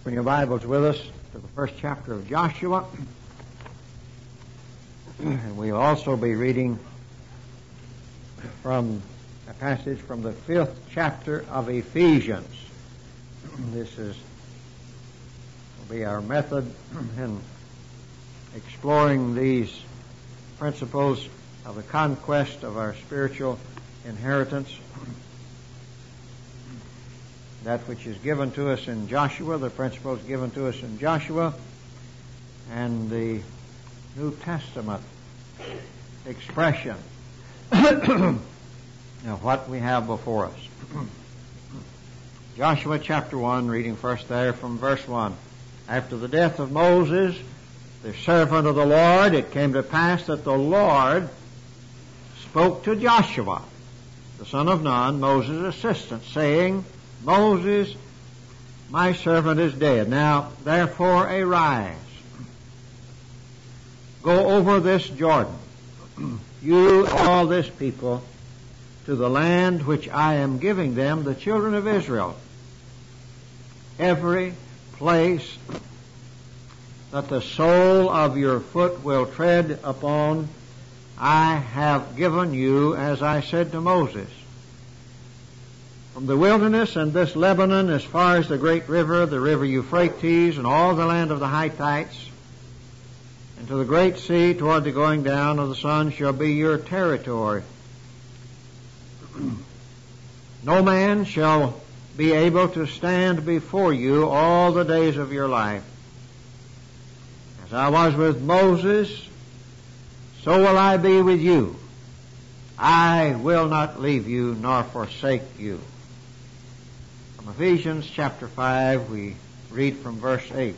Bring your Bibles with us to the first chapter of Joshua. And we'll also be reading from a passage from the 5th chapter of Ephesians. This will be our method in exploring these principles of the conquest of our spiritual inheritance. That which is given to us in Joshua, the principles given to us in Joshua, and the New Testament expression of what we have before us. Joshua chapter 1, reading first there from verse 1. After the death of Moses, the servant of the Lord, it came to pass that the Lord spoke to Joshua, the son of Nun, Moses' assistant, saying, Moses, my servant, is dead. Now, therefore, arise. Go over this Jordan, you and all this people, to the land which I am giving them, the children of Israel. Every place that the sole of your foot will tread upon, I have given you, as I said to Moses. From the wilderness and this Lebanon as far as the great river, the river Euphrates, and all the land of the Hittites, and to the great sea toward the going down of the sun shall be your territory. No man shall be able to stand before you all the days of your life. As I was with Moses, so will I be with you. I will not leave you nor forsake you. From Ephesians chapter 5, we read from verse 8.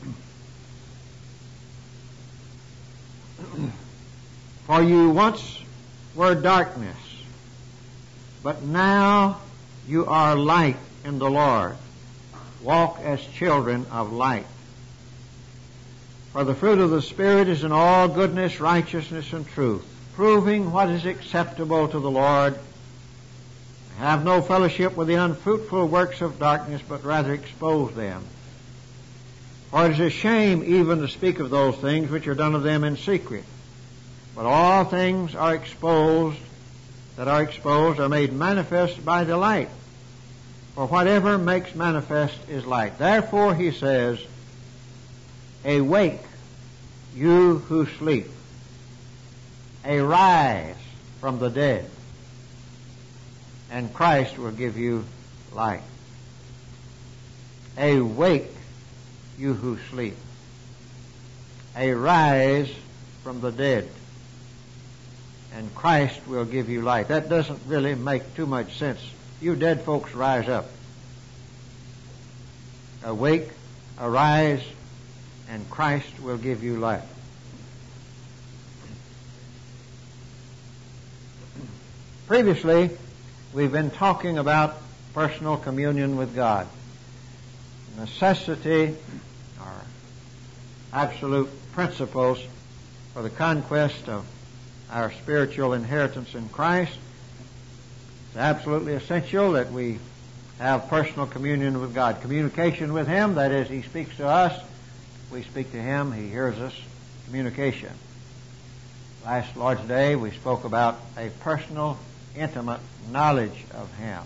For you once were darkness, but now you are light in the Lord. Walk as children of light. For the fruit of the Spirit is in all goodness, righteousness, and truth, proving what is acceptable to the Lord. Have no fellowship with the unfruitful works of darkness, but rather expose them. For it is a shame even to speak of those things which are done of them in secret. But all things are exposed, are made manifest by the light. For whatever makes manifest is light. Therefore, he says, awake, you who sleep. Arise from the dead, and Christ will give you light. Awake, you who sleep. Arise from the dead, and Christ will give you light. That doesn't really make too much sense. You dead folks, rise up. Awake, arise, and Christ will give you light. Previously, we've been talking about personal communion with God. Necessity, or absolute principles for the conquest of our spiritual inheritance in Christ. It's absolutely essential that we have personal communion with God. Communication with Him, that is, He speaks to us, we speak to Him, He hears us. Communication. Last Lord's Day, we spoke about a personal, intimate knowledge of Him.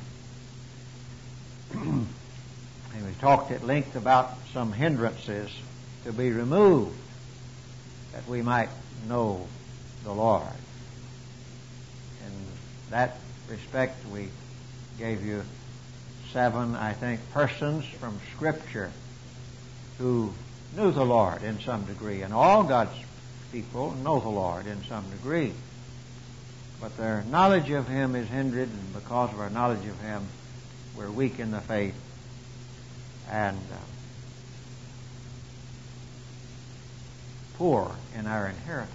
And we talked at length about some hindrances to be removed that we might know the Lord. In that respect, we gave you 7, I think, persons from Scripture who knew the Lord in some degree. And all God's people know the Lord in some degree. But their knowledge of Him is hindered, and because of our knowledge of Him, we're weak in the faith and poor in our inheritance.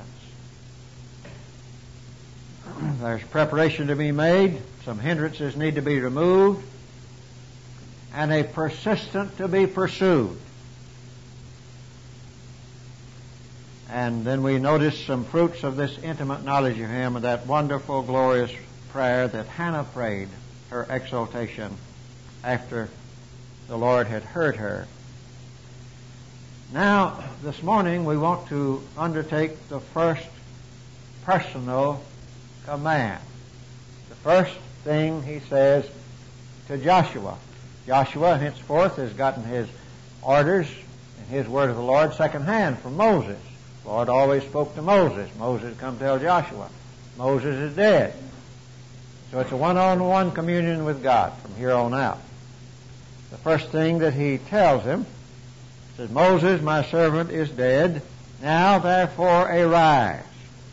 There's preparation to be made, some hindrances need to be removed, and a persistent to be pursued. And then we notice some fruits of this intimate knowledge of Him and that wonderful, glorious prayer that Hannah prayed, her exaltation, after the Lord had heard her Now, this morning we want to undertake the first personal command. The first thing he says to Joshua. Joshua henceforth has gotten his orders and his word of the Lord secondhand from Moses. The Lord always spoke to Moses. Moses come tell Joshua. Moses is dead. So it's a one-on-one communion with God from here on out. The first thing that he tells him says, Moses, my servant, is dead. Now, therefore, arise.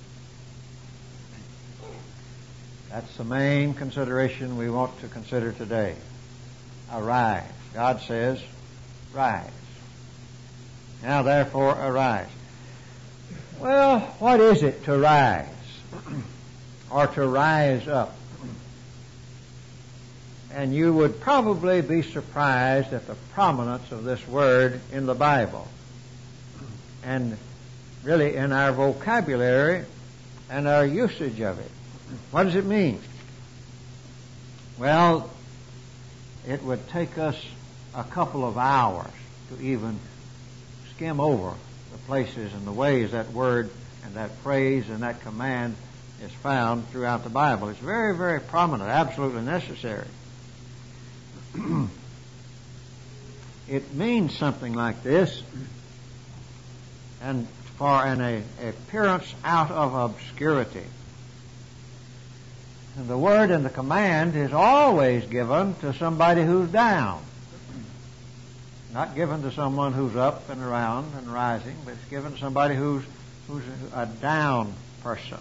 That's the main consideration we want to consider today. Arise. God says, rise. Now, therefore, arise. Well, what is it to rise? Or to rise up? And you would probably be surprised at the prominence of this word in the Bible and really in our vocabulary and our usage of it. What does it mean? Well, it would take us a couple of hours to even skim over the places and the ways that word and that phrase and that command is found throughout the Bible. It's very, very prominent, absolutely necessary. It means something like this, and for an appearance out of obscurity. And the word and the command is always given to somebody who's down. Not given to someone who's up and around and rising, but it's given to somebody who's a down person.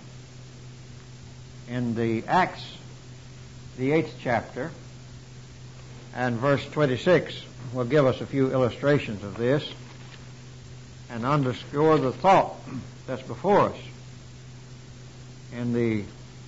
In the Acts, the 8th chapter, and verse 26 will give us a few illustrations of this and underscore the thought that's before us. In the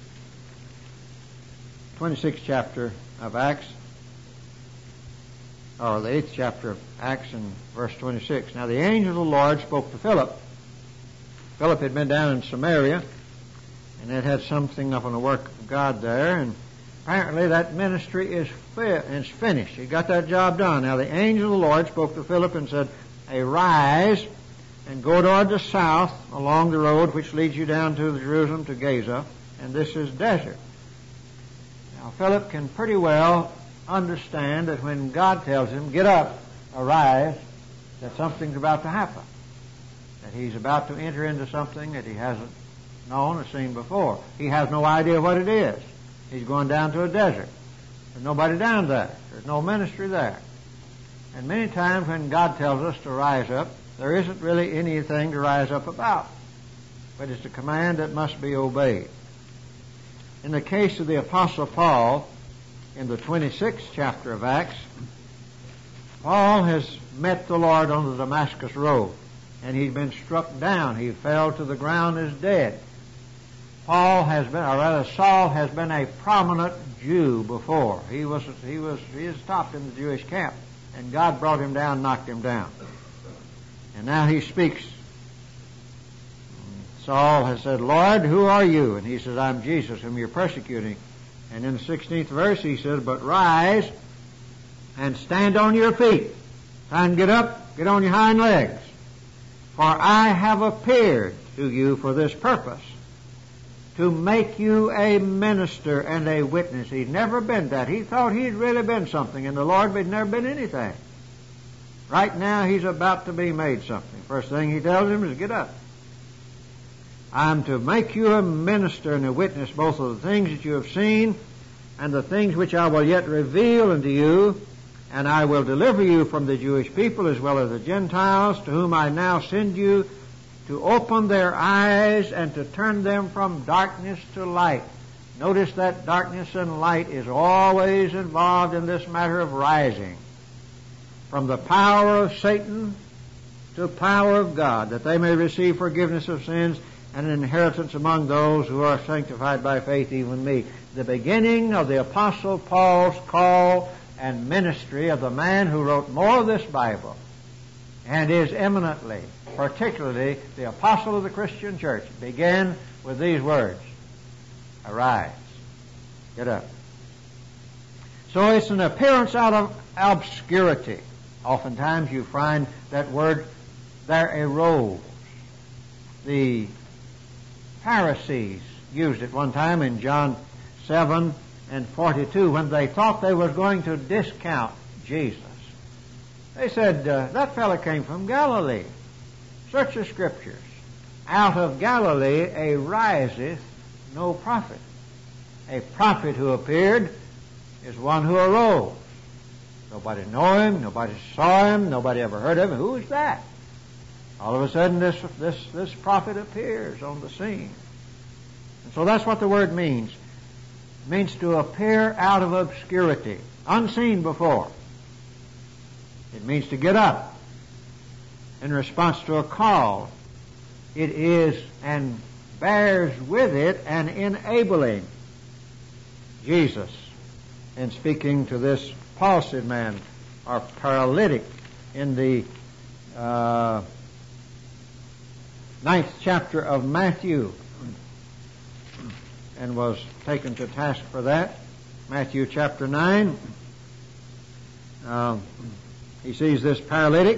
26th chapter of Acts, or the 8th chapter of Acts and verse 26. Now the angel of the Lord spoke to Philip. Philip had been down in Samaria and had something up on the work of God there, and apparently that ministry is finished. He got that job done. Now the angel of the Lord spoke to Philip and said, arise and go toward the south along the road which leads you down to Jerusalem to Gaza, and this is desert. Now Philip can pretty well understand that when God tells him, get up, arise, that something's about to happen. That he's about to enter into something that he hasn't known or seen before. He has no idea what it is. He's going down to a desert. There's nobody down there. There's no ministry there. And many times when God tells us to rise up, there isn't really anything to rise up about. But it's a command that must be obeyed. In the case of the Apostle Paul, in the 26th chapter of Acts, Paul has met the Lord on the Damascus road, and he's been struck down. He fell to the ground as dead. Saul has been a prominent Jew before. He was stopped in the Jewish camp, and God brought him down, knocked him down. And now he speaks. Saul has said, Lord, who are you? And he says, I'm Jesus, whom you're persecuting. And in the 16th verse he says, but rise and stand on your feet. Time to get up, get on your hind legs. For I have appeared to you for this purpose, to make you a minister and a witness. He'd never been that. He thought he'd really been something in the Lord, but he'd never been anything. Right now he's about to be made something. First thing he tells him is get up. I'm to make you a minister and a witness both of the things that you have seen and the things which I will yet reveal unto you, and I will deliver you from the Jewish people as well as the Gentiles, to whom I now send you, to open their eyes and to turn them from darkness to light. Notice that darkness and light is always involved in this matter of rising. From the power of Satan to the power of God, that they may receive forgiveness of sins and an inheritance among those who are sanctified by faith, even me. The beginning of the Apostle Paul's call and ministry of the man who wrote more of this Bible and is eminently, particularly the apostle of the Christian church, began with these words, arise, get up. So it's an appearance out of obscurity. Oftentimes you find that word there arose. The Pharisees used it one time in John 7:42 when they thought they was going to discount Jesus. They said, that fellow came from Galilee. Search the Scriptures. Out of Galilee ariseth no prophet. A prophet who appeared is one who arose. Nobody knew him, nobody saw him, nobody ever heard of him. Who is that? All of a sudden this prophet appears on the scene. And so that's what the word means. It means to appear out of obscurity, unseen before. It means to get up in response to a call. It is and bears with it an enabling. Jesus, in speaking to this palsied man or paralytic in the 9th chapter of Matthew, and was taken to task for that. Matthew chapter 9. He sees this paralytic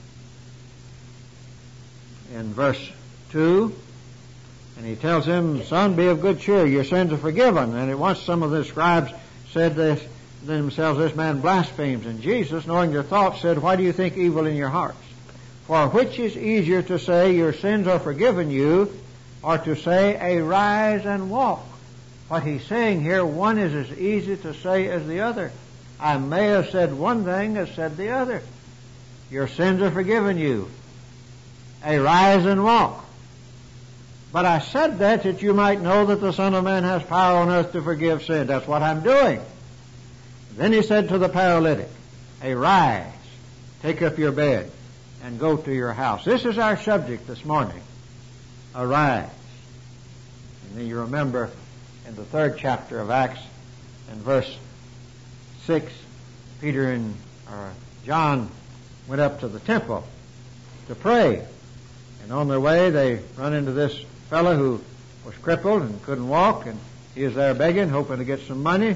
in verse 2, and he tells him, "Son, be of good cheer, your sins are forgiven." And at once some of the scribes said this themselves, "This man blasphemes." And Jesus, knowing their thoughts, said, "Why do you think evil in your hearts? For which is easier to say, your sins are forgiven you, or to say, arise and walk?" What he's saying here, one is as easy to say as the other. I may have said one thing as said the other. Your sins are forgiven you. Arise and walk. But I said that you might know that the Son of Man has power on earth to forgive sin. That's what I'm doing. Then he said to the paralytic, "Arise, take up your bed, and go to your house." This is our subject this morning. Arise. And then you remember in the 3rd chapter of Acts, in verse 6, Peter and John went up to the temple to pray. And on their way, they run into this fellow who was crippled and couldn't walk, and he was there begging, hoping to get some money.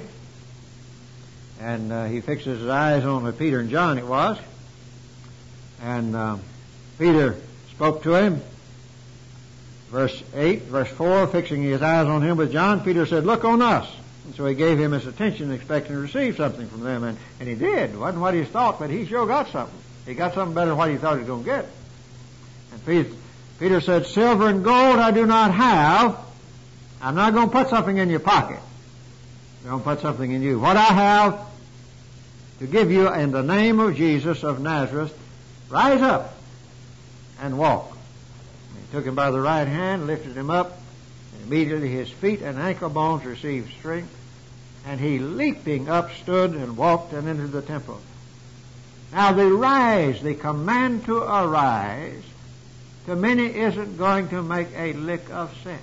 And he fixes his eyes on Peter and John, it was. And Peter spoke to him. Verse 4, fixing his eyes on him with John, Peter said, "Look on us." And so he gave him his attention, expecting to receive something from them. And he did. It wasn't what he thought, but he sure got something. He got something better than what he thought he was going to get. And Peter said, "Silver and gold I do not have. I'm not going to put something in your pocket. I'm going to put something in you. What I have to give you in the name of Jesus of Nazareth, rise up and walk." And he took him by the right hand, lifted him up, and immediately his feet and ankle bones received strength. And he, leaping up, stood and walked and entered the temple. Now the command to arise, to many isn't going to make a lick of sense.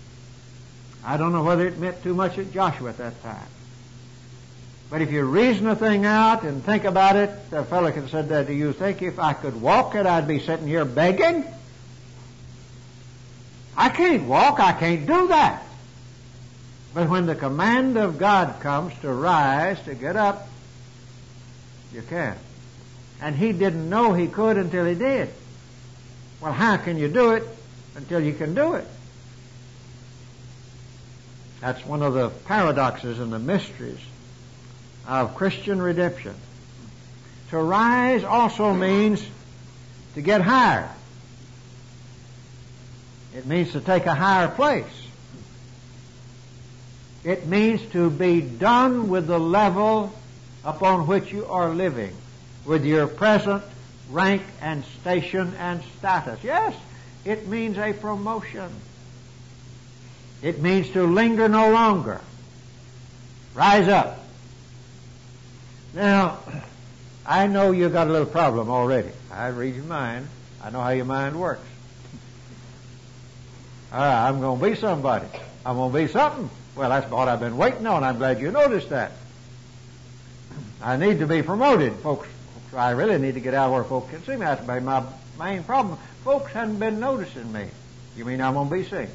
I don't know whether it meant too much at Joshua at that time. But if you reason the thing out and think about it, the fellow can say that, "Do you think if I could walk it, I'd be sitting here begging? I can't walk. I can't do that." But when the command of God comes to rise, to get up, you can. And he didn't know he could until he did. Well, how can you do it until you can do it? That's one of the paradoxes and the mysteries of Christian redemption. To rise also means to get higher. It means to take a higher place. It means to be done with the level upon which you are living, with your present rank and station and status. Yes, it means a promotion. It means to linger no longer. Rise up. Now, I know you've got a little problem already. I read your mind. I know how your mind works. I'm going to be somebody. I'm going to be something. Well, that's what I've been waiting on. I'm glad you noticed that. I need to be promoted, folks. I really need to get out where folks can see me. That's my main problem. Folks hadn't been noticing me. You mean I'm going to be seen?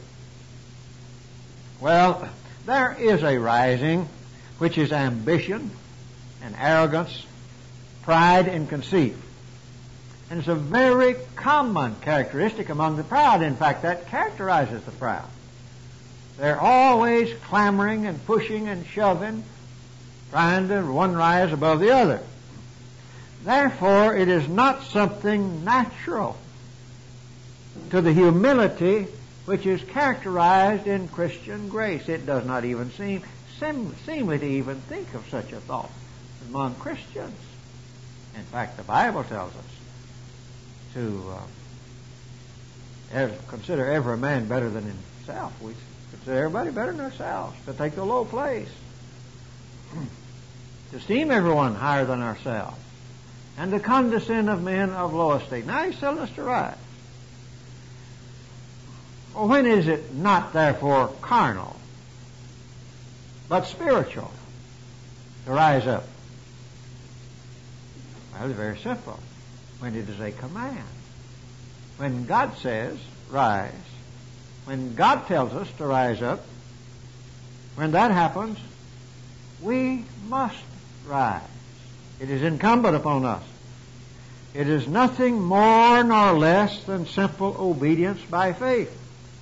Well, there is a rising which is ambition and arrogance, pride and conceit. And it's a very common characteristic among the proud. In fact, that characterizes the proud. They're always clamoring and pushing and shoving, trying to one rise above the other. Therefore, it is not something natural to the humility which is characterized in Christian grace. It does not even seemly to even think of such a thought among Christians. In fact, the Bible tells us to consider every man better than himself. We consider everybody better than ourselves, to take the low place, to esteem everyone higher than ourselves, and to condescend of men of low estate. Now he's telling us to rise. Well, when is it not therefore carnal, but spiritual, to rise up? Well, it's very simple. When it is a command. When God says, rise. When God tells us to rise up, when that happens, we must rise. It is incumbent upon us. It is nothing more nor less than simple obedience by faith.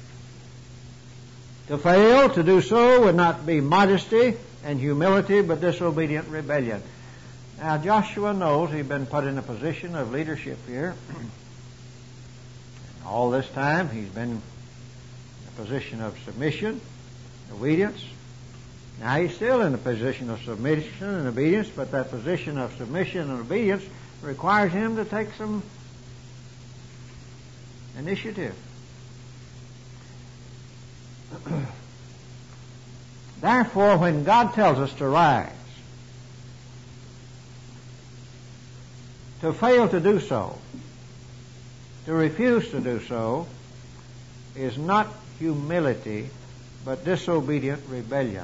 To fail to do so would not be modesty and humility, but disobedient rebellion. Now, Joshua knows he's been put in a position of leadership here. All this time, he's been in a position of submission, obedience. Now, he's still in a position of submission and obedience, but that position of submission and obedience requires him to take some initiative. Therefore, when God tells us to rise, to fail to do so, to refuse to do so, is not humility, but disobedient rebellion.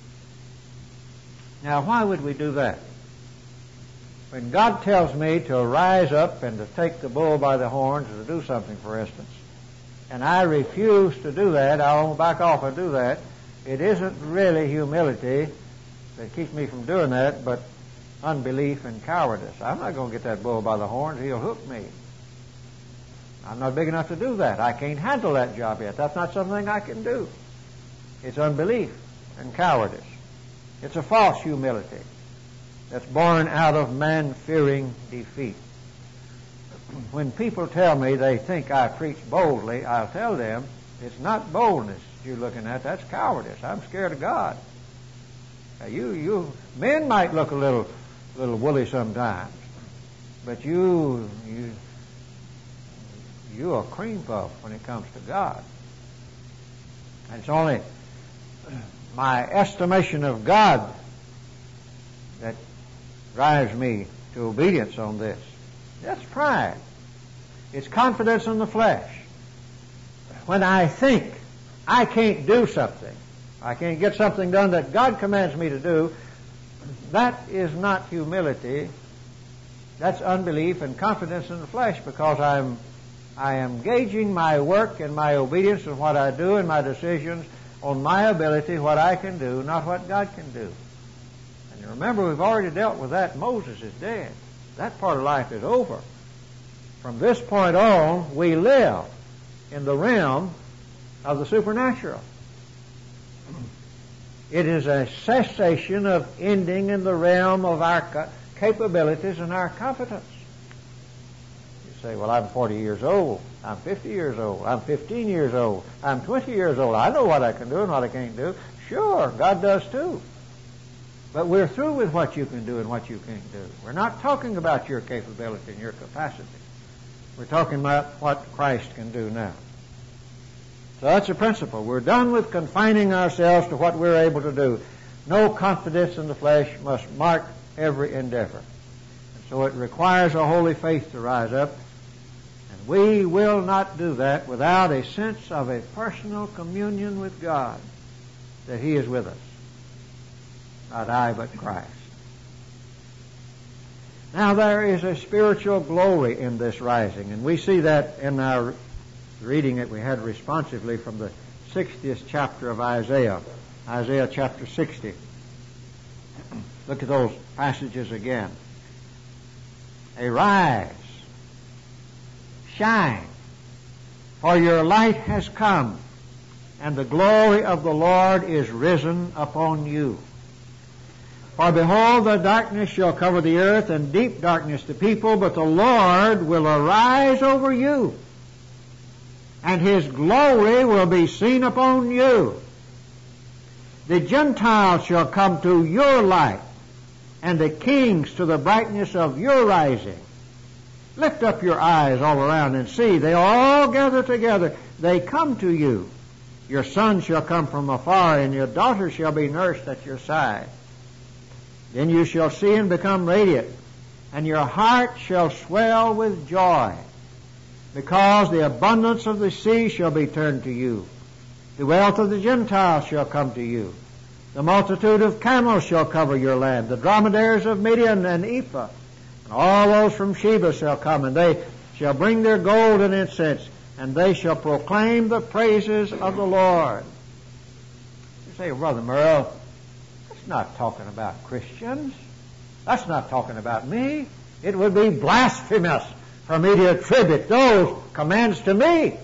Now, why would we do that? When God tells me to rise up and to take the bull by the horns or to do something, for instance, and I refuse to do that, I'll back off and do that, it isn't really humility that keeps me from doing that, but unbelief and cowardice. I'm not going to get that bull by the horns. He'll hook me. I'm not big enough to do that. I can't handle that job yet. That's not something I can do. It's unbelief and cowardice. It's a false humility that's born out of man fearing defeat. When people tell me they think I preach boldly, I'll tell them it's not boldness you're looking at. That's cowardice. I'm scared of God. Now, you men might look a little woolly sometimes, but you're a cream puff when it comes to God. And it's only my estimation of God that drives me to obedience on this. That's pride. It's confidence in the flesh. When I think I can't do something, I can't get something done that God commands me to do, that is not humility. That's unbelief and confidence in the flesh, because I am gauging my work and my obedience and what I do and my decisions on my ability, what I can do, not what God can do. And remember, we've already dealt with that. Moses is dead. That part of life is over. From this point on, we live in the realm of the supernatural. It is a cessation of ending in the realm of our capabilities and our competence. You say, well, I'm 40 years old. I'm 50 years old. I'm 15 years old. I'm 20 years old. I know what I can do and what I can't do. Sure, God does too. But we're through with what you can do and what you can't do. We're not talking about your capability and your capacity. We're talking about what Christ can do now. So that's a principle. We're done with confining ourselves to what we're able to do. No confidence in the flesh must mark every endeavor. And so it requires a holy faith to rise up. And we will not do that without a sense of a personal communion with God, that He is with us. Not I, but Christ. Now there is a spiritual glory in this rising, and we see that in our reading that we had responsively from the 60th chapter of Isaiah, Isaiah chapter 60. Look at those passages again. Arise, shine, for your light has come, and the glory of the Lord is risen upon you. For behold, the darkness shall cover the earth, and deep darkness the people, but the Lord will arise over you, and His glory will be seen upon you. The Gentiles shall come to your light, and the kings to the brightness of your rising. Lift up your eyes all around and see, they all gather together. They come to you. Your son shall come from afar, and your daughter shall be nursed at your side. Then you shall see and become radiant, and your heart shall swell with joy, because the abundance of the sea shall be turned to you. The wealth of the Gentiles shall come to you. The multitude of camels shall cover your land. The dromedaries of Midian and Ephah, and all those from Sheba shall come, and they shall bring their gold and incense, and they shall proclaim the praises of the Lord. You say, Brother Merle, that's not talking about Christians. That's not talking about me. It would be blasphemous for me to attribute those commands to me.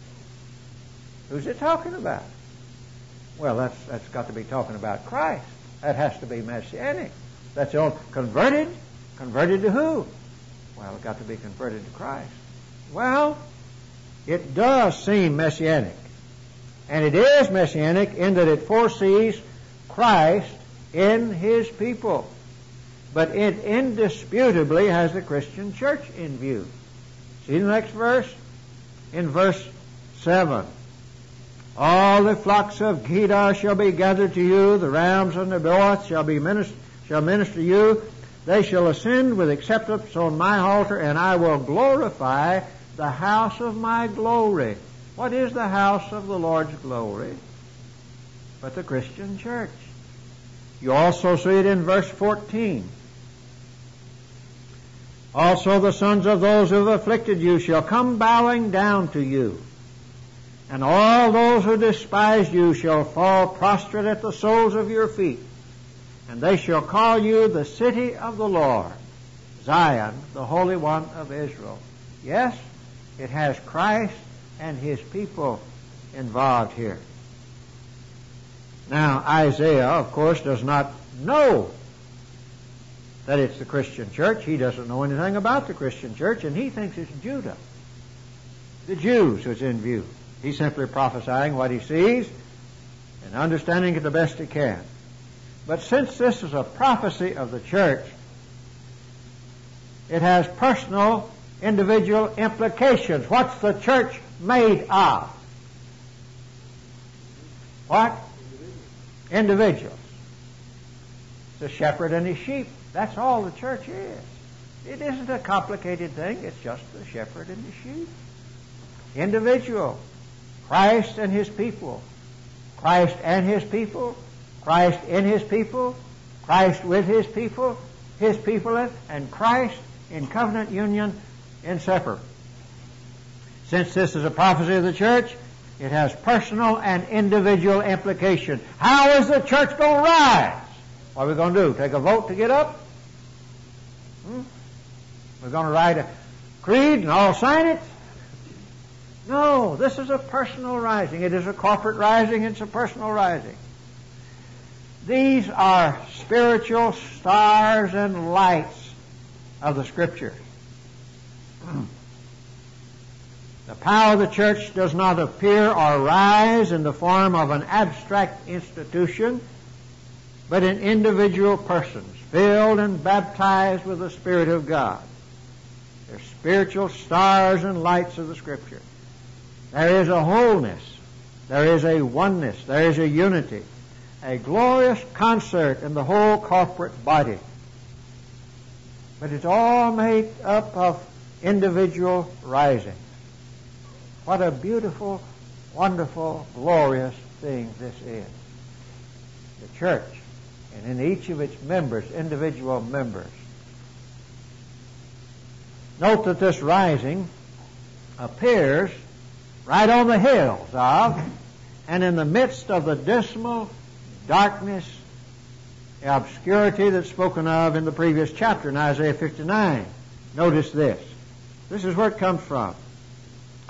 Who's it talking about? Well, that's got to be talking about Christ. That has to be messianic. That's all. Converted? Converted to who? Well, it's got to be converted to Christ. Well, it does seem messianic. And it is messianic in that it foresees Christ in His people. But it indisputably has the Christian church in view. See the next verse? In verse 7. All the flocks of Kedar shall be gathered to you, the rams and the Nebaioth shall minister to you. They shall ascend with acceptance on my altar, and I will glorify the house of my glory. What is the house of the Lord's glory? But the Christian church. You also see it in verse 14. Also the sons of those who have afflicted you shall come bowing down to you, and all those who despise you shall fall prostrate at the soles of your feet. And they shall call you the city of the Lord, Zion, the Holy One of Israel. Yes, it has Christ and His people involved here. Now, Isaiah, of course, does not know that it's the Christian church. He doesn't know anything about the Christian church, and he thinks it's Judah, the Jews, who's in view. He's simply prophesying what he sees and understanding it the best he can. But since this is a prophecy of the church, it has personal, individual implications. What's the church made of? What? Individuals. The shepherd and his sheep. That's all the church is. It isn't a complicated thing. It's just the shepherd and the sheep. Individual. Christ and His people. Christ and His people. Christ in His people. Christ with His people. His people and Christ in covenant union inseparable. Since this is a prophecy of the church, it has personal and individual implication. How is the church going to rise? What are we going to do? Take a vote to get up? We're going to write a creed and all sign it? No, this is a personal rising. It is a corporate rising. It's a personal rising. These are spiritual stars and lights of the Scriptures. The power of the church does not appear or rise in the form of an abstract institution, but in individual persons, filled and baptized with the Spirit of God. They're spiritual stars and lights of the Scripture. There is a wholeness. There is a oneness. There is a unity. A glorious concert in the whole corporate body. But it's all made up of individual risings. What a beautiful, wonderful, glorious thing this is. The church, and in each of its members, individual members. Note that this rising appears right on the hills of, and in the midst of the dismal darkness, the obscurity that's spoken of in the previous chapter in Isaiah 59. Notice this. This is where it comes from.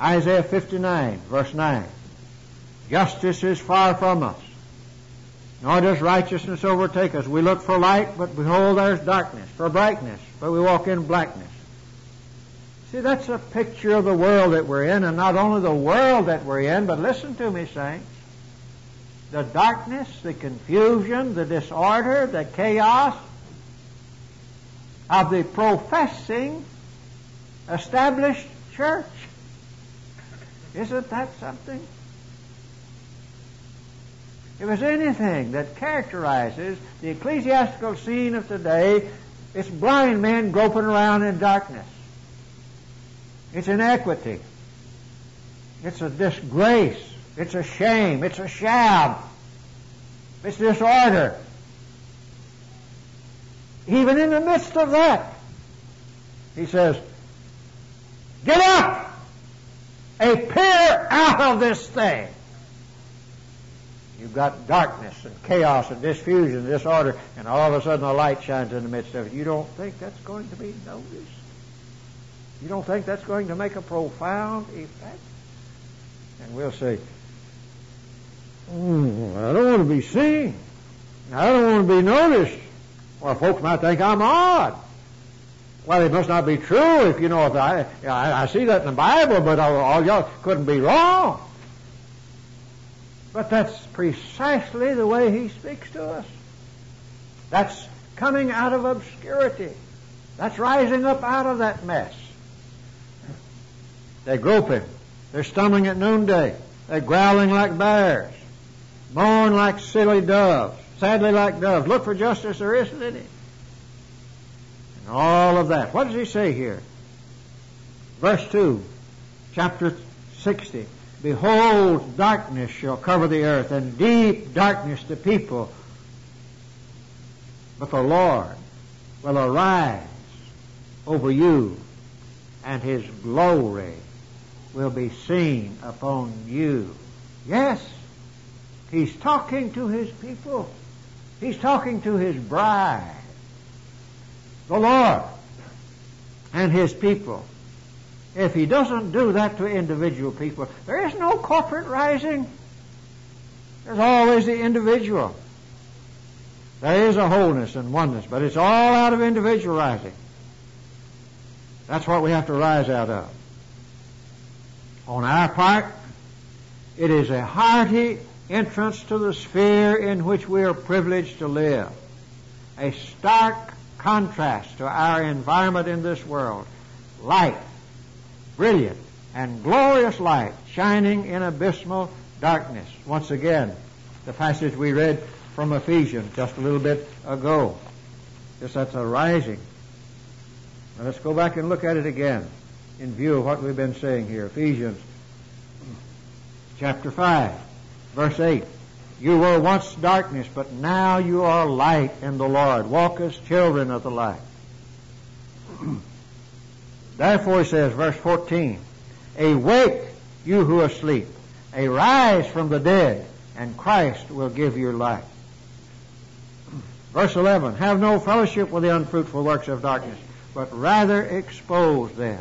Isaiah 59, verse 9. Justice is far from us, nor does righteousness overtake us. We look for light, but behold, there's darkness. For brightness, but we walk in blackness. See, that's a picture of the world that we're in, and not only the world that we're in, but listen to me, saints. The darkness, the confusion, the disorder, the chaos of the professing established church. Isn't that something? If there's anything that characterizes the ecclesiastical scene of today, it's blind men groping around in darkness. It's inequity. It's a disgrace. It's a shame. It's a sham. It's disorder. Even in the midst of that, he says, get up! Appear out of this thing. You've got darkness and chaos and disfusion and disorder, and all of a sudden a light shines in the midst of it. You don't think that's going to be noticed? You don't think that's going to make a profound effect? And we'll say, I don't want to be seen. I don't want to be noticed. Well, folks might think I'm odd. Well, it must not be true if I see that in the Bible, but all y'all couldn't be wrong. But that's precisely the way he speaks to us. That's coming out of obscurity. That's rising up out of that mess. They're groping. They're stumbling at noonday. They're growling like bears. Mourn like silly doves. Sadly like doves. Look for justice, there isn't any. And all of that. What does he say here? Verse 2, chapter 60. Behold, darkness shall cover the earth, and deep darkness the people. But the Lord will arise over you, and his glory will be seen upon you. Yes, he's talking to his people. He's talking to his bride. The Lord and his people. If he doesn't do that to individual people, there is no corporate rising. There's always the individual. There is a wholeness and oneness, but it's all out of individual rising. That's what we have to rise out of. On our part, it is a hearty entrance to the sphere in which we are privileged to live. A stark contrast to our environment in this world. Light, brilliant and glorious light shining in abysmal darkness. Once again, the passage we read from Ephesians just a little bit ago. Just that's a rising. Now let's go back and look at it again in view of what we've been saying here. Ephesians chapter 5, verse 8. You were once darkness, but now you are light in the Lord. Walk as children of the light. Therefore, he says, verse 14, awake, you who are asleep. Arise from the dead, and Christ will give you light. Verse 11, have no fellowship with the unfruitful works of darkness, but rather expose them.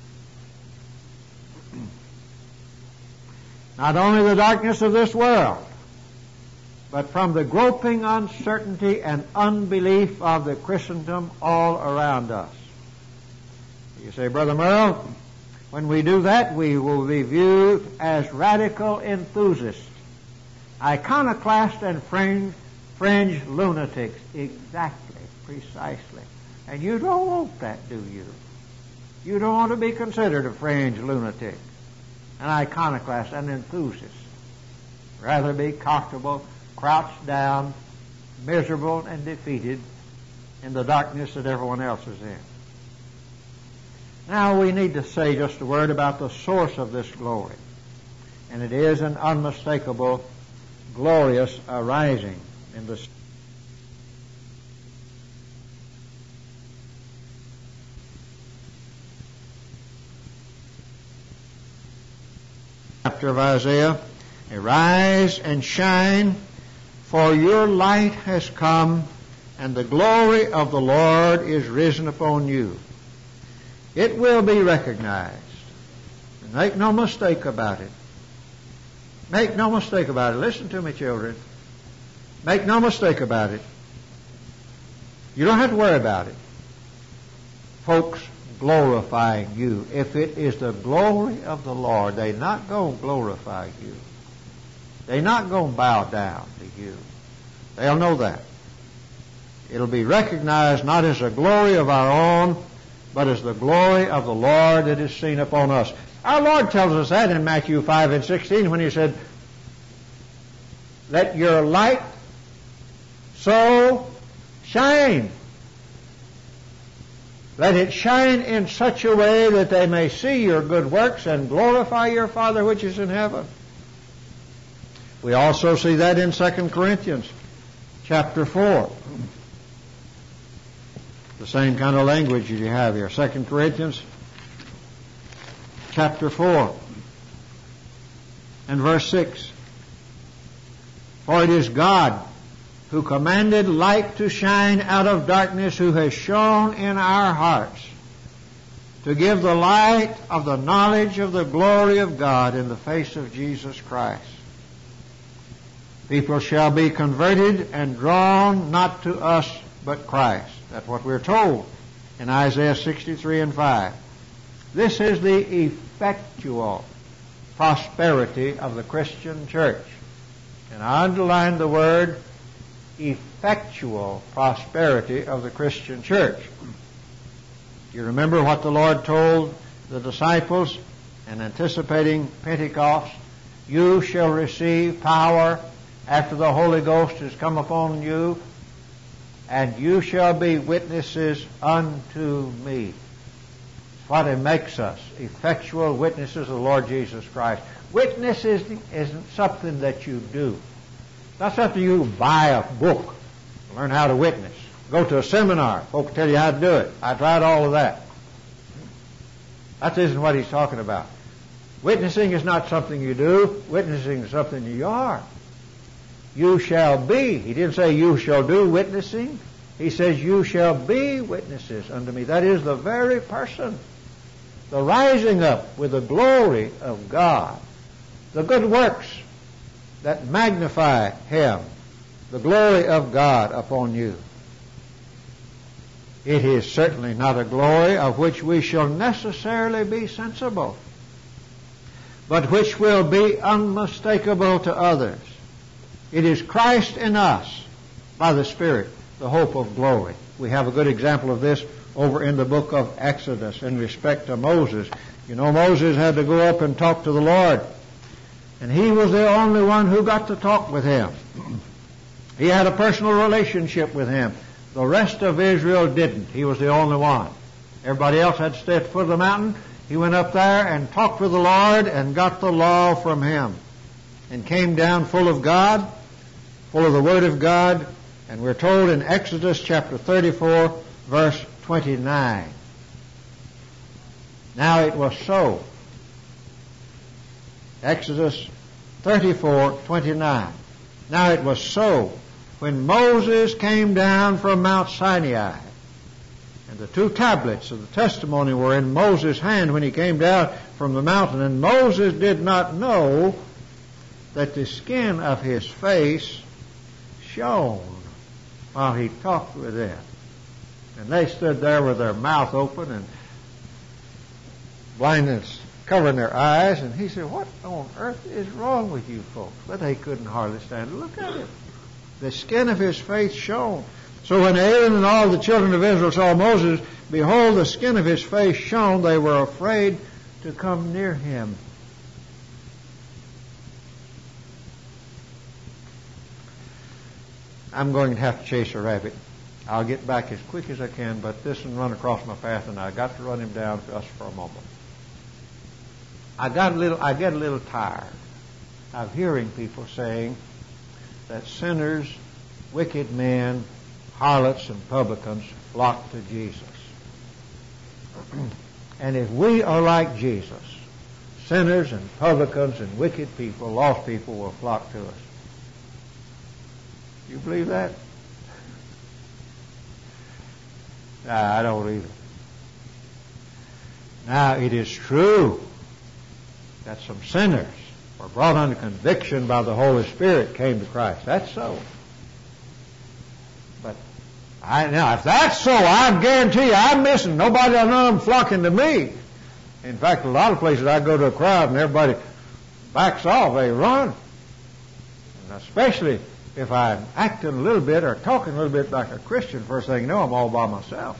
Not only the darkness of this world, but from the groping uncertainty and unbelief of the Christendom all around us. You say, Brother Merle, when we do that, we will be viewed as radical enthusiasts, iconoclast and fringe lunatics. Exactly, precisely. And you don't want that, do you? You don't want to be considered a fringe lunatic, an iconoclast, an enthusiast. Rather be comfortable, crouched down, miserable and defeated in the darkness that everyone else is in. Now we need to say just a word about the source of this glory. And it is an unmistakable, glorious arising in the chapter of Isaiah. Arise and shine, for your light has come, and the glory of the Lord is risen upon you. It will be recognized And make no mistake about it. Make no mistake about it. Listen to me, children. Make no mistake about it. You don't have to worry about it. Folks glorifying you. If it is the glory of the Lord, they're not going to glorify you. They're not going to bow down to you. They'll know that. It'll be recognized not as the glory of our own, but as the glory of the Lord that is seen upon us. Our Lord tells us that in Matthew 5:16 when He said, let your light so shine. Let it shine in such a way that they may see your good works and glorify your Father which is in heaven. We also see that in 2 Corinthians chapter 4. The same kind of language that you have here. 2 Corinthians chapter 4 and verse 6. For it is God who commanded light to shine out of darkness, who has shone in our hearts to give the light of the knowledge of the glory of God in the face of Jesus Christ. People shall be converted and drawn not to us but Christ. That's what we're told in Isaiah 63:5. This is the effectual prosperity of the Christian church. And I underline the word effectual prosperity of the Christian church. You remember what the Lord told the disciples in anticipating Pentecost? You shall receive power after the Holy Ghost has come upon you, and you shall be witnesses unto me. It's what it makes us, effectual witnesses of the Lord Jesus Christ. Witnesses isn't something that you do. It's not something you buy a book, learn how to witness. Go to a seminar, folks tell you how to do it. I tried all of that. That isn't what he's talking about. Witnessing is not something you do. Witnessing is something you are. You shall be. He didn't say you shall do witnessing. He says you shall be witnesses unto me. That is the very person. The rising up with the glory of God. The good works that magnify Him. The glory of God upon you. It is certainly not a glory of which we shall necessarily be sensible, but which will be unmistakable to others. It is Christ in us by the Spirit, the hope of glory. We have a good example of this over in the book of Exodus in respect to Moses. You know, Moses had to go up and talk to the Lord, and he was the only one who got to talk with Him. He had a personal relationship with Him. The rest of Israel didn't. He was the only one. Everybody else had to stay at the foot of the mountain. He went up there and talked with the Lord and got the law from Him and came down full of God, full of the Word of God. And we're told in Exodus chapter 34, verse 29. Now it was so. Exodus 34:29. Now it was so when Moses came down from Mount Sinai, and the two tablets of the testimony were in Moses' hand when he came down from the mountain, and Moses did not know that the skin of his face shone while he talked with them. And they stood there with their mouth open and blindness covering their eyes, and he said, what on earth is wrong with you folks? But they couldn't hardly stand to look at him. The skin of his face shone. So when Aaron and all the children of Israel saw Moses, behold, the skin of his face shone, they were afraid to come near him. I'm going to have to chase a rabbit. I'll get back as quick as I can, but this one run across my path, and I got to run him down just for a moment. I get a little tired of hearing people saying that sinners, wicked men, harlots, and publicans flock to Jesus. And if we are like Jesus, sinners and publicans and wicked people, lost people, will flock to us. You believe that? Nah, I don't either. Now, it is true that some sinners were brought under conviction by the Holy Spirit came to Christ. That's so. But now, if that's so, I guarantee you I'm missing. None of them flocking to me. In fact, a lot of places I go to a crowd and everybody backs off. They run. And especially if I'm acting a little bit or talking a little bit like a Christian, first thing you know, I'm all by myself.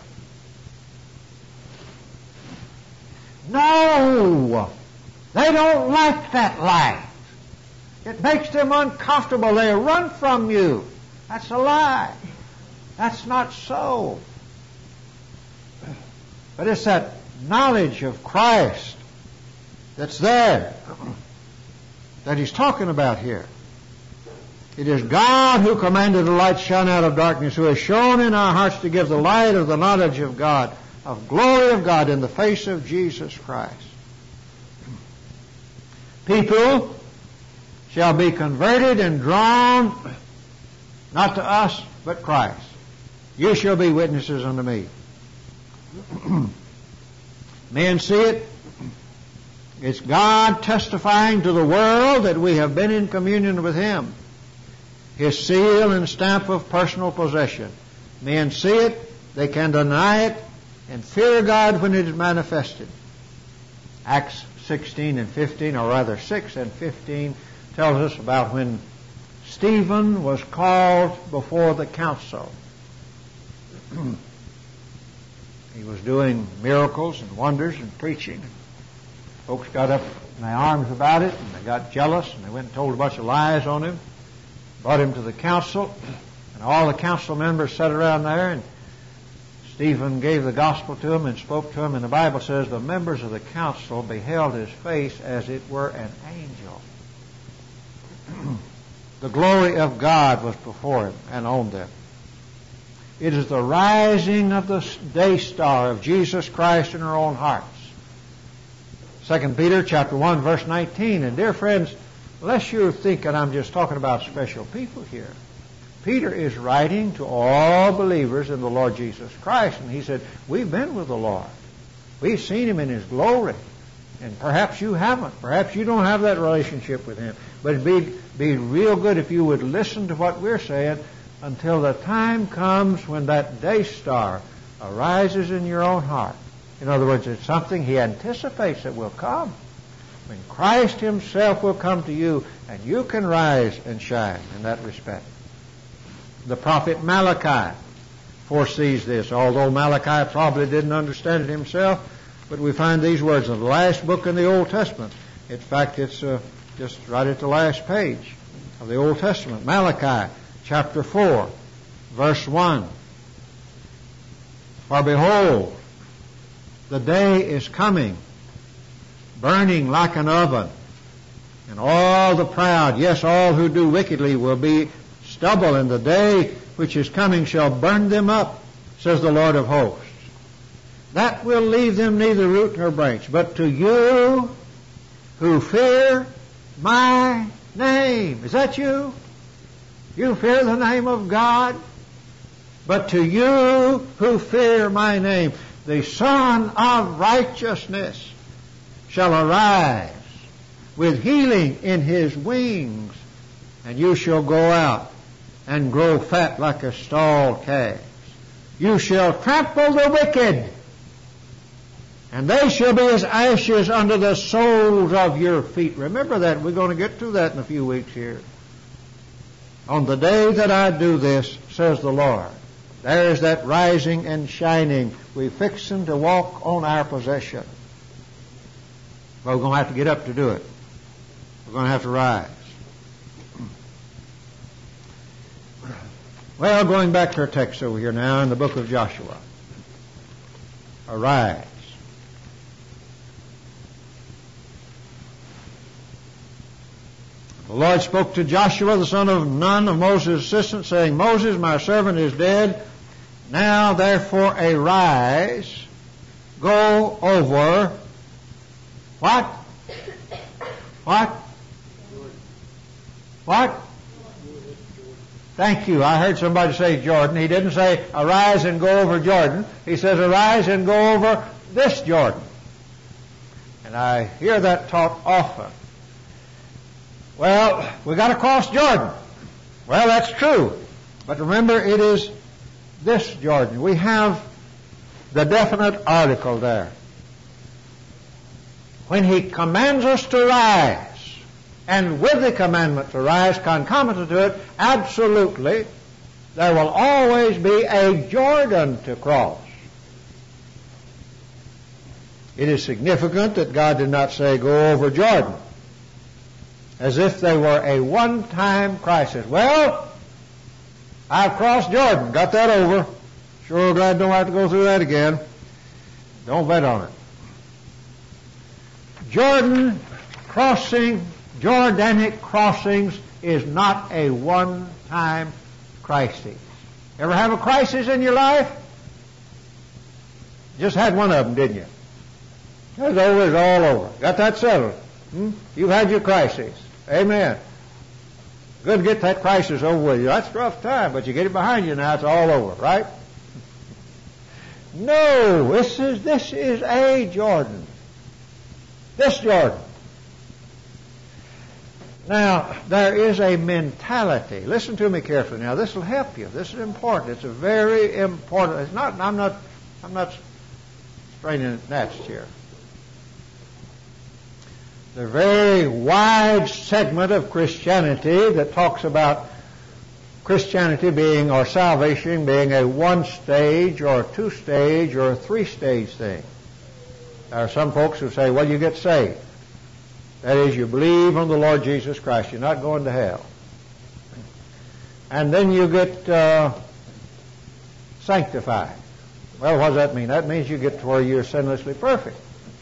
No! They don't like that light. It makes them uncomfortable. They run from you. That's a lie. That's not so. But it's that knowledge of Christ that's there that he's talking about here. It is God who commanded the light to shine out of darkness, who has shown in our hearts to give the light of the knowledge of God, of glory of God in the face of Jesus Christ. People shall be converted and drawn, not to us, but Christ. You shall be witnesses unto me. Men see it. It's God testifying to the world that we have been in communion with Him. His seal and stamp of personal possession. Men see it, they can deny it, and fear God when it is manifested. Acts 16 and 15, or rather 6 and 15, tells us about when Stephen was called before the council. He was doing miracles and wonders and preaching. Folks got up in their arms about it, and they got jealous, and they went and told a bunch of lies on him, brought him to the council, and all the council members sat around there, and Stephen gave the gospel to him and spoke to him, and the Bible says the members of the council beheld his face as it were an angel. The glory of God was before him and on them. It is the rising of the day star of Jesus Christ in our own hearts. 2 Peter chapter 1, verse 19. And dear friends, unless you're thinking I'm just talking about special people here, Peter is writing to all believers in the Lord Jesus Christ. And he said, we've been with the Lord. We've seen Him in His glory. And perhaps you haven't. Perhaps you don't have that relationship with Him. But it'd be real good if you would listen to what we're saying until the time comes when that day star arises in your own heart. In other words, it's something He anticipates that will come. When Christ Himself will come to you, and you can rise and shine in that respect. The prophet Malachi foresees this, although Malachi probably didn't understand it himself, but we find these words in the last book in the Old Testament. In fact, it's just right at the last page of the Old Testament. Malachi chapter 4, verse 1. For behold, the day is coming, burning like an oven, and all the proud, yes, all who do wickedly, will be stubble, and the day which is coming shall burn them up, says the Lord of hosts. That will leave them neither root nor branch. But to you who fear my name. Is that you? You fear the name of God? But to you who fear my name, the Son of Righteousness shall arise with healing in His wings, and you shall go out and grow fat like a stalled calf. You shall trample the wicked, and they shall be as ashes under the soles of your feet. Remember that. We're going to get to that in a few weeks here. On the day that I do this, says the Lord, there is that rising and shining. We're fixing to walk on our possession. But we're going to have to get up to do it. We're going to have to rise. Well, going back to our text over here now in the book of Joshua. Arise. The Lord spoke to Joshua, the son of Nun, of Moses' assistant, saying, Moses, my servant, is dead. Now, therefore, arise, go over. What? What? What? Thank you. I heard somebody say Jordan. He didn't say arise and go over Jordan. He says arise and go over this Jordan. And And I hear that taught often. Well, we got to cross Jordan. Well, that's true. But remember, it is this Jordan. We have the definite article there. When he commands us to rise, and with the commandment to rise, concomitant to it, absolutely, there will always be a Jordan to cross. It is significant that God did not say, go over Jordan, as if they were a one-time crisis. Well, I've crossed Jordan, got that over. Sure glad I don't have to go through that again. Don't bet on it. Jordanic crossings is not a one-time crisis. Ever have a crisis in your life? Just had one of them, didn't you? It's over, it's all over. Got that settled. You've had your crisis. Amen. Good to get that crisis over with you. That's a rough time, but you get it behind you now, it's all over, right? No, this is a Jordan. This Jordan. Now, there is a mentality. Listen to me carefully now. This will help you. This is important. It's a very important. It's not. I'm not straining gnats here. The very wide segment of Christianity that talks about Christianity being, or salvation being, a one-stage or a two-stage or a three-stage thing. There are some folks who say, well, you get saved. That is, you believe on the Lord Jesus Christ. You're not going to hell. And then you get sanctified. Well, what does that mean? That means you get to where you're sinlessly perfect.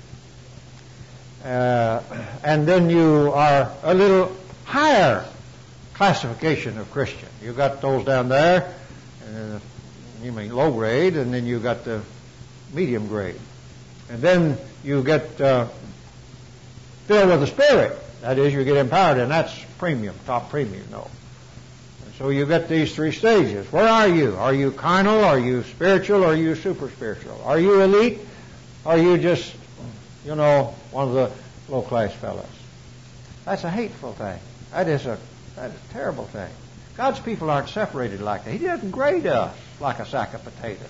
And then you are a little higher classification of Christian. You got those down there, you mean low grade, and then you got the medium grade. And then you get filled with the Spirit. That is, you get empowered, and that's premium, top premium, no. And so you get these three stages. Where are you? Are you carnal? Are you spiritual? Are you super spiritual? Are you elite? Are you just, one of the low-class fellows? That's a hateful thing. That is a terrible thing. God's people aren't separated like that. He doesn't grade us like a sack of potatoes.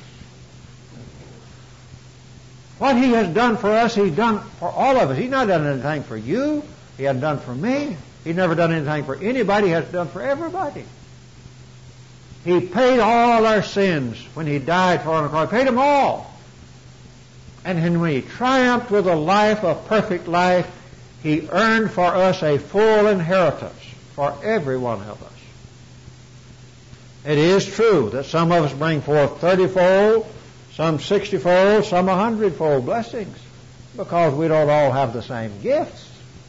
What He has done for us, He's done for all of us. He's not done anything for you. He hasn't done for me. He's never done anything for anybody. He has done for everybody. He paid all our sins when He died for us on the cross. He paid them all. And when He triumphed with a life, a perfect life, He earned for us a full inheritance for every one of us. It is true that some of us bring forth 30-fold, some 60-fold, some 100-fold blessings, because we don't all have the same gifts.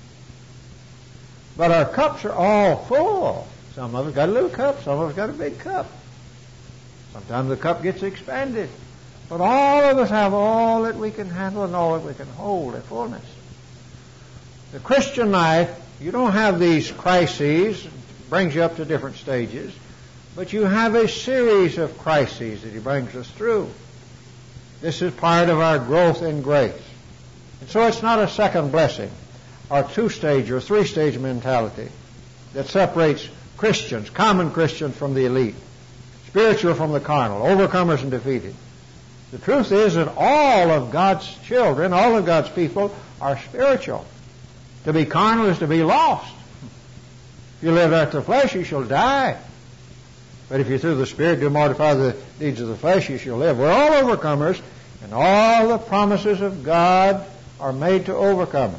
But our cups are all full. Some of us got a little cup, some of us got a big cup. Sometimes the cup gets expanded. But all of us have all that we can handle and all that we can hold at fullness. The Christian life, you don't have these crises, it brings you up to different stages, but you have a series of crises that He brings us through. This is part of our growth in grace. And so it's not a second blessing or two-stage or three-stage mentality that separates Christians, common Christians, from the elite, spiritual from the carnal, overcomers and defeated. The truth is that all of God's children, all of God's people are spiritual. To be carnal is to be lost. If you live after the flesh, you shall die. But if you through the Spirit do mortify the deeds of the flesh, you shall live. We're all overcomers, and all the promises of God are made to overcomers.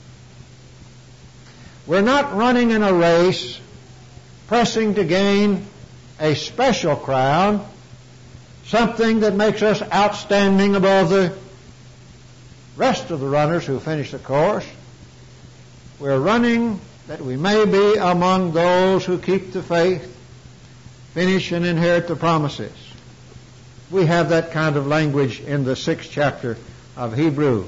We're not running in a race, pressing to gain a special crown, something that makes us outstanding above the rest of the runners who finish the course. We're running that we may be among those who keep the faith, finish and inherit the promises. We have that kind of language in the 6th chapter of Hebrews.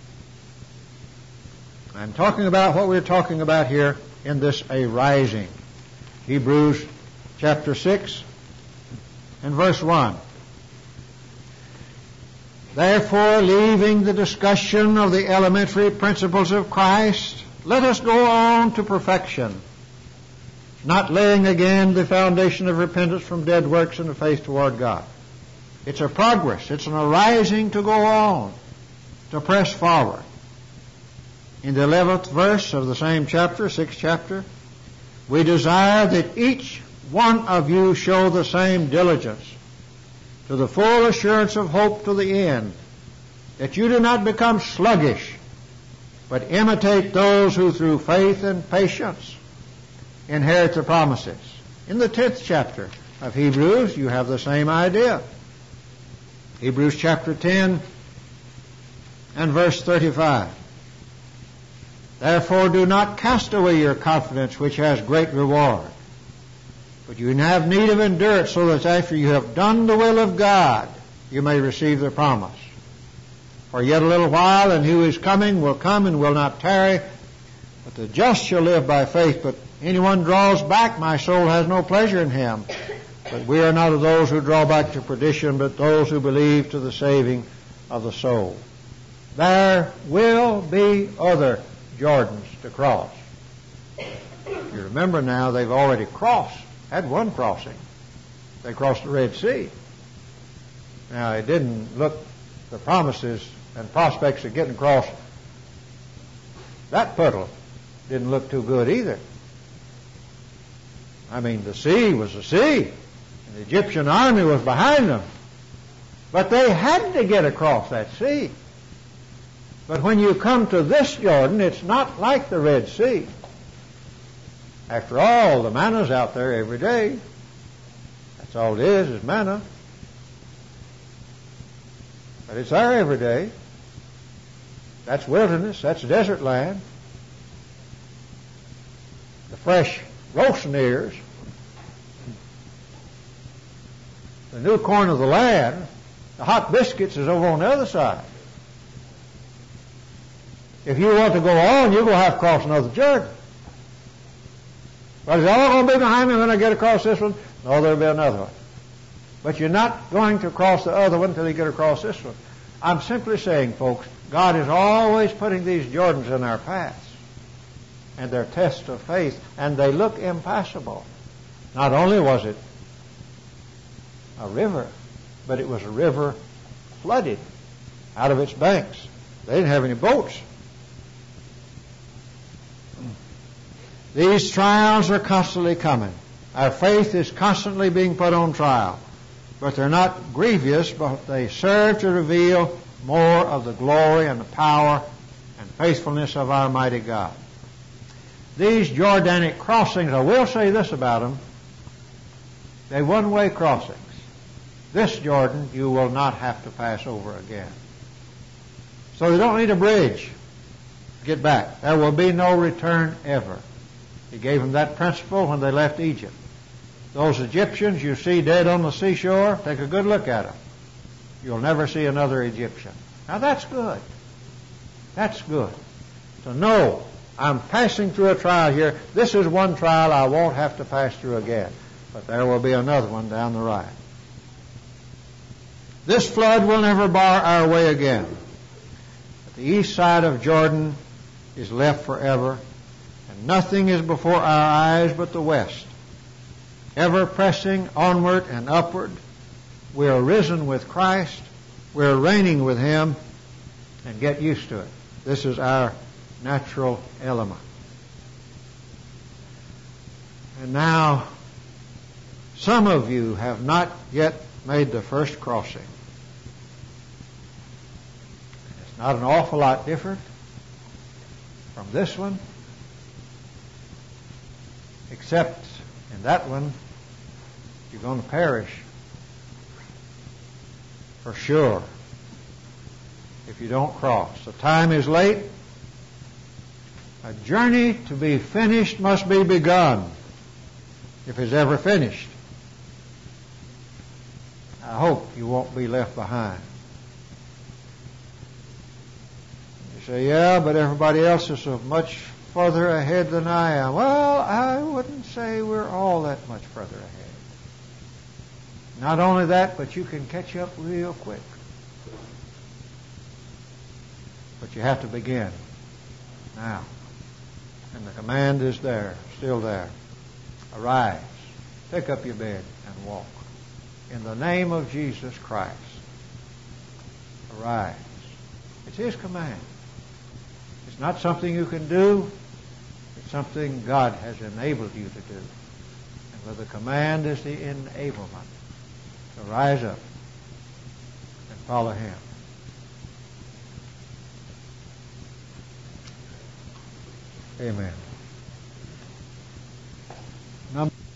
I'm talking about what we're talking about here in this a rising. Hebrews chapter 6 and verse 1. Therefore, leaving the discussion of the elementary principles of Christ, let us go on to perfection, not laying again the foundation of repentance from dead works and of faith toward God. It's a progress. It's an arising to go on, to press forward. In the 11th verse of the same chapter, 6th chapter, we desire that each one of you show the same diligence to the full assurance of hope to the end, that you do not become sluggish, but imitate those who through faith and patience inherit the promises. In the 10th chapter of Hebrews, you have the same idea. Hebrews chapter 10 and verse 35. Therefore do not cast away your confidence, which has great reward, but you have need of endurance, so that after you have done the will of God, you may receive the promise. For yet a little while, and he who is coming will come and will not tarry, but the just shall live by faith. But anyone draws back, my soul has no pleasure in him. But we are not of those who draw back to perdition, but those who believe to the saving of the soul. There will be other Jordans to cross. You remember now, they've already had one crossing. They crossed the Red Sea. Now, it didn't look, the promises and prospects of getting across that puddle didn't look too good either. I mean, the sea was the sea, and the Egyptian army was behind them. But they had to get across that sea. But when you come to this Jordan, it's not like the Red Sea. After all, the manna's out there every day. That's all it is manna. But it's there every day. That's wilderness. That's desert land. The fresh roasting ears, the new corn of the land, the hot biscuits is over on the other side. If you want to go on, you're going to have to cross another Jordan. But is it all going to be behind me when I get across this one? No, there'll be another one. But you're not going to cross the other one until you get across this one. I'm simply saying, folks, God is always putting these Jordans in our paths. And they're tests of faith, and they look impassable. Not only was it a river, but it was a river flooded out of its banks. They didn't have any boats. These trials are constantly coming. Our faith is constantly being put on trial. But they're not grievous, but they serve to reveal more of the glory and the power and faithfulness of our mighty God. These Jordanic crossings, I will say this about them, they're one-way crossings. This Jordan you will not have to pass over again. So you don't need a bridge to get back. There will be no return ever. He gave them that principle when they left Egypt. Those Egyptians you see dead on the seashore, take a good look at them. You'll never see another Egyptian. Now that's good. That's good. To know I'm passing through a trial here. This is one trial I won't have to pass through again. But there will be another one down the right. This flood will never bar our way again. But the east side of Jordan is left forever, and nothing is before our eyes but the west. Ever pressing onward and upward, we are risen with Christ, we are reigning with Him, and get used to it. This is our natural element. And now, some of you have not yet made the first crossing. It's not an awful lot different from this one, except in that one, you're going to perish for sure if you don't cross. The time is late. A journey to be finished must be begun, if it's ever finished. I hope you won't be left behind. You say, yeah, but everybody else is so much further ahead than I am. Well, I wouldn't say we're all that much further ahead. Not only that, but you can catch up real quick. But you have to begin now. And the command is there, still there. Arise, pick up your bed, and walk. In the name of Jesus Christ, arise. It's His command. It's not something you can do. It's something God has enabled you to do. And with the command is the enablement to rise up and follow Him. Amen. Number